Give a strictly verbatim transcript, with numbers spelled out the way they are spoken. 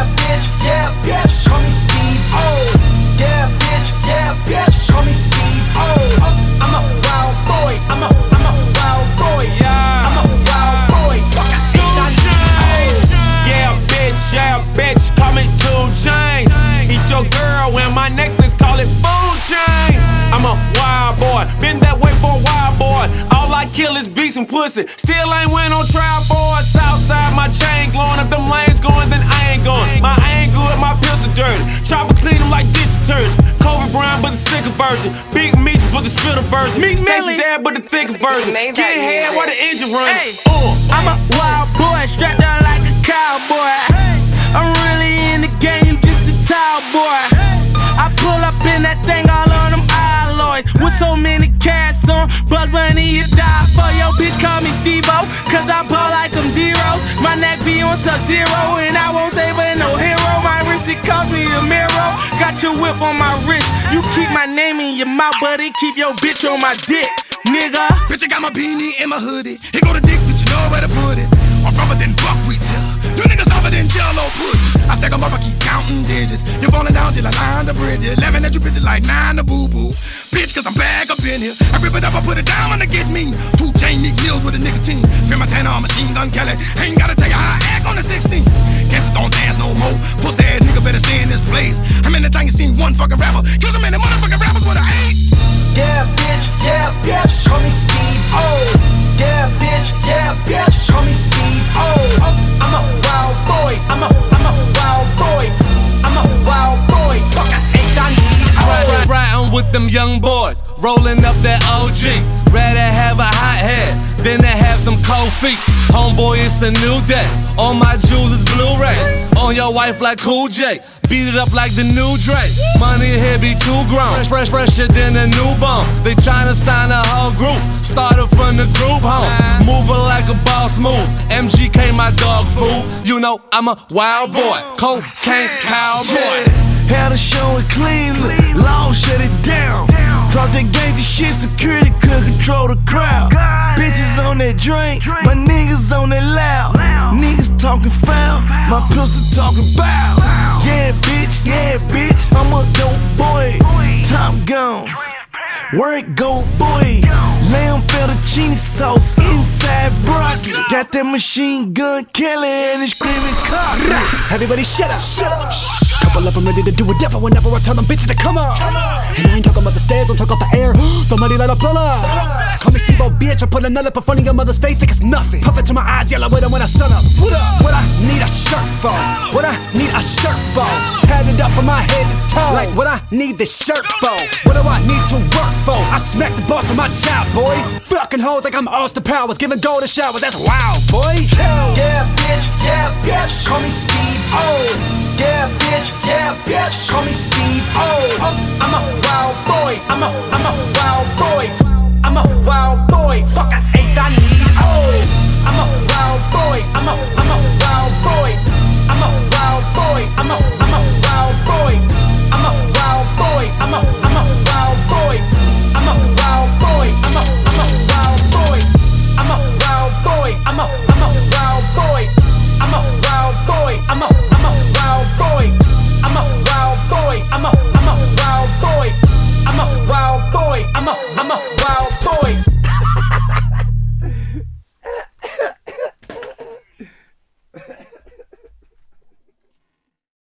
Yeah, bitch, yeah, bitch, call me Steve O. Yeah, bitch, yeah, bitch, call me Steve O. I'm a wild boy, I'm a, I'm a wild boy, yeah. I'm a wild boy, fuck I ain't got no. Yeah, bitch, yeah, bitch, call me two Chainz. Eat your girl when my necklace, call it food chain. I'm a wild boy, been that way for a while, boy. All I kill is beats and pussy. Still ain't went on trial for it. Southside, my chain glowing. If them lanes going, then I ain't going. My I ain't good, my pistol dirty. Chopper clean them like dish detergent. Kobe Bryant, but the sicker version. Big Meech, but the spitter version. Meek Millie, there, but the thicker version. Get ahead while the engine runs. Hey, uh, I'm a wild boy, strapped down like a cowboy. I'm really in the game, you just a tall boy. I pull up in that thing all on them alloys. With so many cats on, Bugs Bunny, you die for your bitch. Call me Steve-O, cause I ball like I'm zero. My neck be on Sub-Zero, and I won't save her no hero. My wrist, it cost me a mirror. Got your whip on my wrist. You keep my name in your mouth, buddy. Keep your bitch on my dick, nigga. Bitch, I got my beanie in my hoodie. Here go the dick, bitch, you know where to put it. I'm rougher than buckwheat till you niggas softer than Jello pudding. I stack 'em up, I keep counting digits. You're falling down till I line the bridge. Eleven at you bitches like nine to boo boo. Bitch, cause I'm back up in here. I rip it up, I put it down on the get me. Two chain Nick Mills with a nicotine. Feel my tan on machine gun Kelly. Ain't gotta tell you how I act on the sixteen. Cancers don't dance no more. Pussy ass nigga better stay in this place. How many times you seen one fucking rapper kill so many motherfucking rappers with an eight? Yeah, bitch, yeah, bitch, call me Steve O. Yeah, bitch, yeah, bitch, call me Steve O. I'm a wild boy, I'm a, I'm a wild boy. I'm a wild boy, fuck I ain't got need. Riding with them young boys, rolling up that O G. Rather have a hot head than to have some cold feet. Homeboy, it's a new day. All my jewels is Blu-ray. On your wife like Cool J. Beat it up like the new Dre. Money here be too grown. Fresh, fresh, fresher than a newborn. They tryna sign a whole group. Started from the group home. Moving like a boss move. M G K, my dog food. You know I'm a wild boy. Cocaine cowboy. Had a show in Cleveland, Law shut it down. Drop that gangsta shit, security could control the crowd. Bitches on that drink, my niggas on that loud. Niggas talking foul, my pistol talking bow. Yeah, bitch, yeah, bitch, I'm a dope boy. Top gun, where it go, boy? Lamb fettuccine sauce inside broccoli. Got that machine gun Kelly and it's screaming cock. Everybody shut up, shut up. Shh. Couple of them ready to do whatever whenever I tell them bitches to come on. And I ain't talking about the stairs, I'm talking about the air. Somebody let a pull up. Call me Steve-O, bitch, I put another up in your mother's face like it's nothing. Puff it to my eyes, yellow with them when I sun up. What up? What I need a shirt for? What I need a shirt for? Tatted up from my head to toe. Like what I need this shirt for? What do I need to work for? I smack the boss of my child, boy. Fucking hoes like I'm Austin Powers, giving golden showers. That's wild, boy. Yeah, bitch, yeah, bitch, call me Steve O. Yeah, bitch, yeah, bitch, call me Steve O. I'm a wild boy, I'm a, I'm a wild boy. I'm a wild boy, fuck I ain't I need oh. I'm a wild boy, I'm a, I'm a wild boy.